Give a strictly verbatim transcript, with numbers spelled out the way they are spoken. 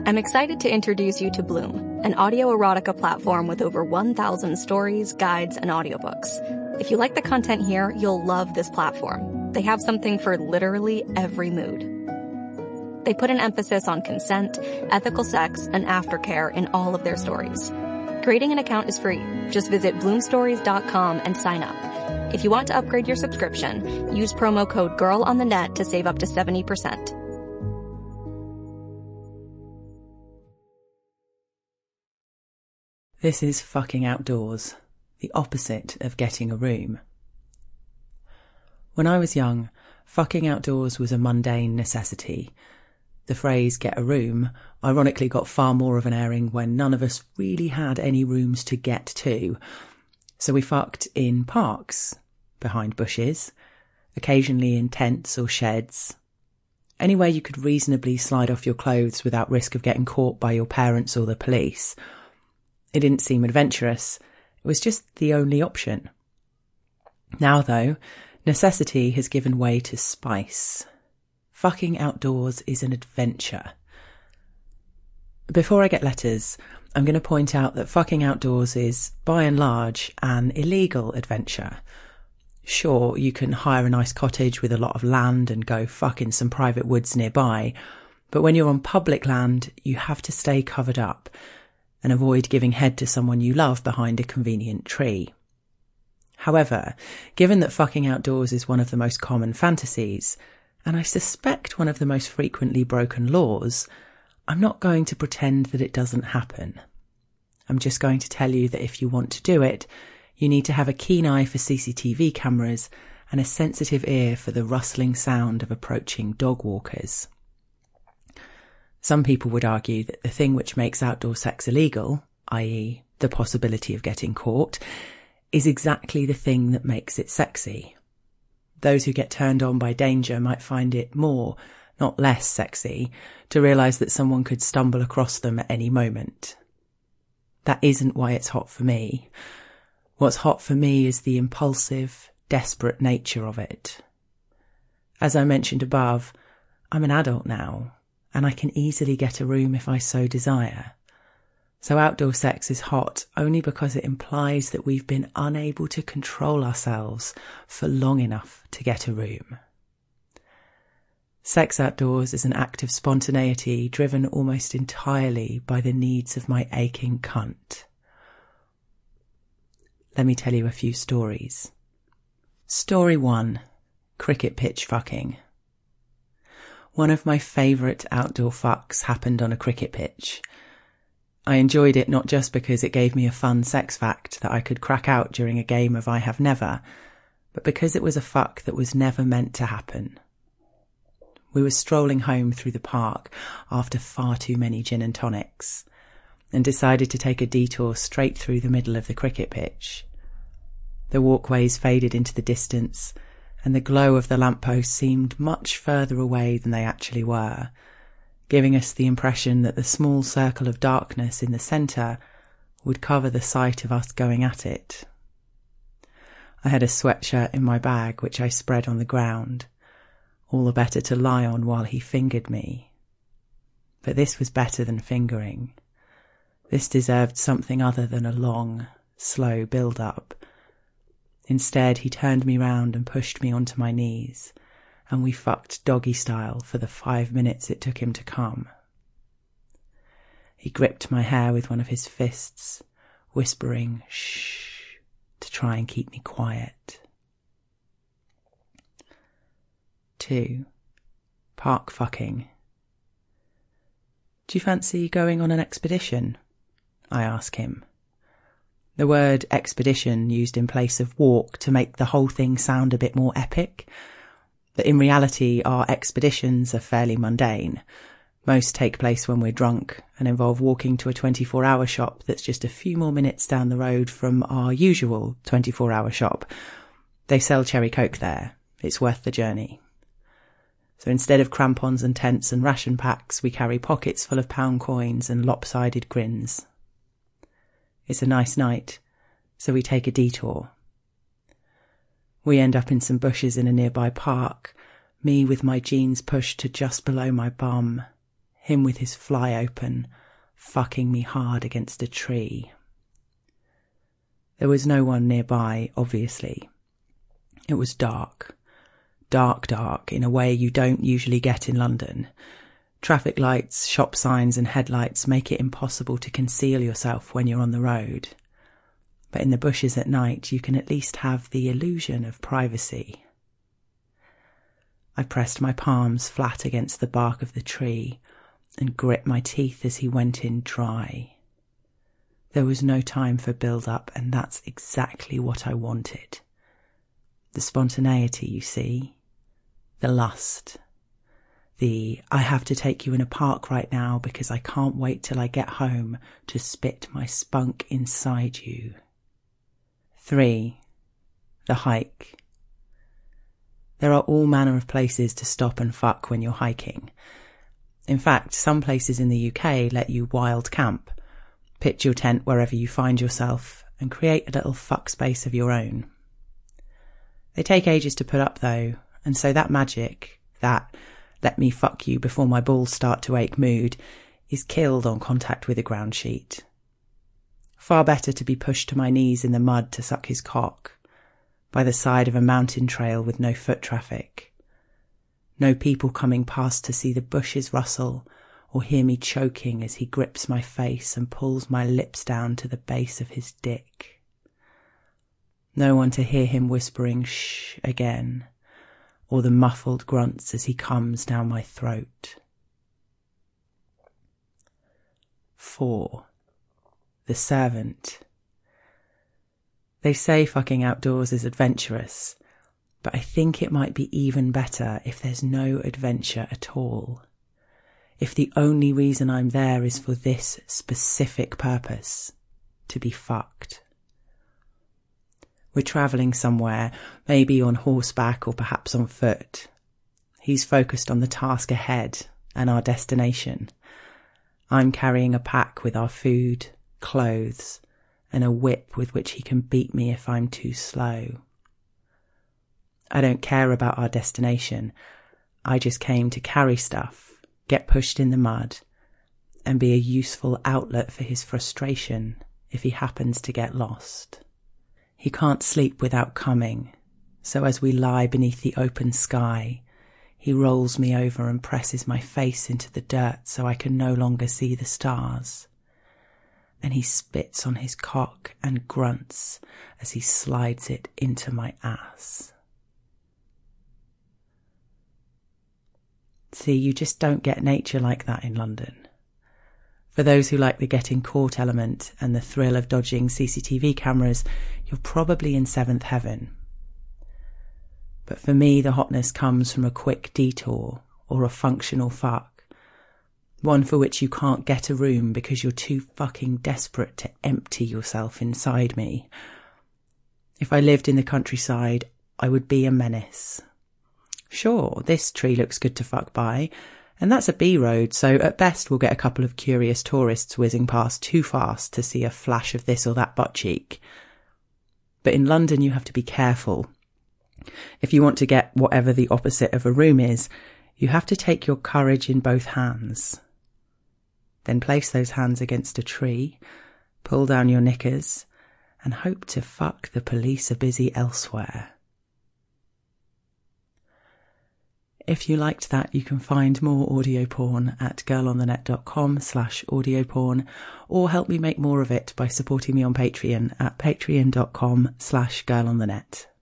I'm excited to introduce you to Bloom, an audio erotica platform with over one thousand stories, guides, and audiobooks. If you like the content here, you'll love this platform. They have something for literally every mood. They put an emphasis on consent, ethical sex, and aftercare in all of their stories. Creating an account is free. Just visit bloom stories dot com and sign up. If you want to upgrade your subscription, use promo code GIRLONTHENET to save up to seventy percent. This is fucking outdoors, the opposite of getting a room. When I was young, fucking outdoors was a mundane necessity. The phrase get a room ironically got far more of an airing when none of us really had any rooms to get to. So we fucked in parks, behind bushes, occasionally in tents or sheds. Anywhere you could reasonably slide off your clothes without risk of getting caught by your parents or the police. It didn't seem adventurous. It was just the only option. Now, though, necessity has given way to spice. Fucking outdoors is an adventure. Before I get letters, I'm going to point out that fucking outdoors is, by and large, an illegal adventure. Sure, you can hire a nice cottage with a lot of land and go fuck in some private woods nearby, but when you're on public land, you have to stay covered up and avoid giving head to someone you love behind a convenient tree. However, given that fucking outdoors is one of the most common fantasies, and I suspect one of the most frequently broken laws, I'm not going to pretend that it doesn't happen. I'm just going to tell you that if you want to do it, you need to have a keen eye for C C T V cameras and a sensitive ear for the rustling sound of approaching dog walkers. Some people would argue that the thing which makes outdoor sex illegal, that is the possibility of getting caught, is exactly the thing that makes it sexy. Those who get turned on by danger might find it more, not less sexy, to realise that someone could stumble across them at any moment. That isn't why it's hot for me. What's hot for me is the impulsive, desperate nature of it. As I mentioned above, I'm an adult now, and I can easily get a room if I so desire. So outdoor sex is hot only because it implies that we've been unable to control ourselves for long enough to get a room. Sex outdoors is an act of spontaneity driven almost entirely by the needs of my aching cunt. Let me tell you a few stories. Story one, cricket pitch fucking. One of my favourite outdoor fucks happened on a cricket pitch. I enjoyed it not just because it gave me a fun sex fact that I could crack out during a game of I Have Never, but because it was a fuck that was never meant to happen. We were strolling home through the park after far too many gin and tonics, and decided to take a detour straight through the middle of the cricket pitch. The walkways faded into the distance, and the glow of the lampposts seemed much further away than they actually were, giving us the impression that the small circle of darkness in the centre would cover the sight of us going at it. I had a sweatshirt in my bag which I spread on the ground, all the better to lie on while he fingered me. But this was better than fingering. This deserved something other than a long, slow build-up. Instead, he turned me round and pushed me onto my knees, and we fucked doggy style for the five minutes it took him to come. He gripped my hair with one of his fists, whispering shh to try and keep me quiet. Two, park fucking. Do you fancy going on an expedition? I ask him. The word expedition used in place of walk to make the whole thing sound a bit more epic. But in reality, our expeditions are fairly mundane. Most take place when we're drunk and involve walking to a twenty-four hour shop that's just a few more minutes down the road from our usual twenty-four hour shop. They sell cherry coke there. It's worth the journey. So instead of crampons and tents and ration packs, we carry pockets full of pound coins and lopsided grins. It's a nice night, so we take a detour. We end up in some bushes in a nearby park, me with my jeans pushed to just below my bum, him with his fly open, fucking me hard against a tree. There was no one nearby, obviously. It was dark. Dark, dark, in a way you don't usually get in London. Traffic lights, shop signs and headlights make it impossible to conceal yourself when you're on the road. But in the bushes at night, you can at least have the illusion of privacy. I pressed my palms flat against the bark of the tree and gripped my teeth as he went in dry. There was no time for build-up, and that's exactly what I wanted. The spontaneity, you see. The lust. The, I have to take you in a park right now because I can't wait till I get home to spit my spunk inside you. Three. The hike. There are all manner of places to stop and fuck when you're hiking. In fact, some places in the U K let you wild camp. Pitch your tent wherever you find yourself and create a little fuck space of your own. They take ages to put up though, and so that magic, that let me fuck you before my balls start to ache mood, is killed on contact with a ground sheet. Far better to be pushed to my knees in the mud to suck his cock, by the side of a mountain trail with no foot traffic. No people coming past to see the bushes rustle, or hear me choking as he grips my face and pulls my lips down to the base of his dick. No one to hear him whispering shh again, or the muffled grunts as he comes down my throat. Four. The servant. They say fucking outdoors is adventurous, but I think it might be even better if there's no adventure at all. If the only reason I'm there is for this specific purpose, to be fucked. We're travelling somewhere, maybe on horseback or perhaps on foot. He's focused on the task ahead and our destination. I'm carrying a pack with our food, clothes, and a whip with which he can beat me if I'm too slow. I don't care about our destination. I just came to carry stuff, get pushed in the mud, and be a useful outlet for his frustration if he happens to get lost. He can't sleep without coming, so as we lie beneath the open sky, he rolls me over and presses my face into the dirt so I can no longer see the stars. And he spits on his cock and grunts as he slides it into my ass. See, you just don't get nature like that in London. For those who like the getting caught element and the thrill of dodging C C T V cameras, you're probably in seventh heaven. But for me, the hotness comes from a quick detour or a functional fuck. One for which you can't get a room because you're too fucking desperate to empty yourself inside me. If I lived in the countryside, I would be a menace. Sure, this tree looks good to fuck by, and that's a B road, so at best we'll get a couple of curious tourists whizzing past too fast to see a flash of this or that butt cheek. But in London you have to be careful. If you want to get whatever the opposite of a room is, you have to take your courage in both hands. Then place those hands against a tree, pull down your knickers, and hope to fuck the police are busy elsewhere. If you liked that, you can find more audio porn at girlonthenet.com slash audio porn, or help me make more of it by supporting me on Patreon at patreon.com slash girlonthenet.